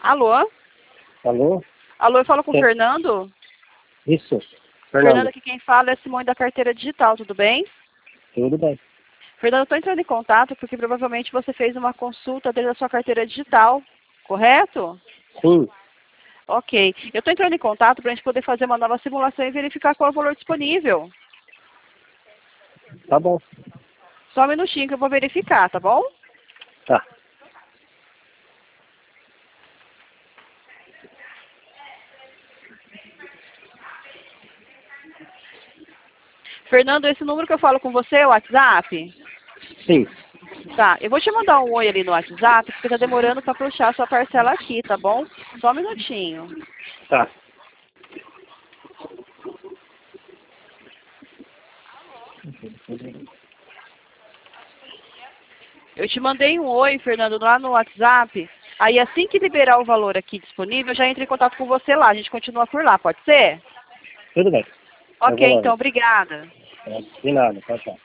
Alô? Alô? Alô, eu falo com o Sim. Fernando? Isso. Fernando, Fernando. aqui quem fala é Simone da Carteira Digital, tudo bem? Tudo bem. Fernando, eu estou entrando em contato porque provavelmente você fez uma consulta dentro da sua carteira digital, correto? Sim. Ok. Eu estou entrando em contato para a gente poder fazer uma nova simulação e verificar qual é o valor disponível. Tá bom. Só um minutinho que eu vou verificar, tá bom? Tá. Fernando, esse número que eu falo com você é o WhatsApp? Sim. Tá, eu vou te mandar um oi ali no WhatsApp, porque tá demorando para puxar a sua parcela aqui, tá bom? Só um minutinho. Tá. Eu te mandei um oi, Fernando, lá no WhatsApp. Aí assim que liberar o valor aqui disponível, eu já entro em contato com você lá. A gente continua por lá, pode ser? Tudo bem. Eu Ok, vou lá então, ver. obrigada. De nada. Tchau, tchau.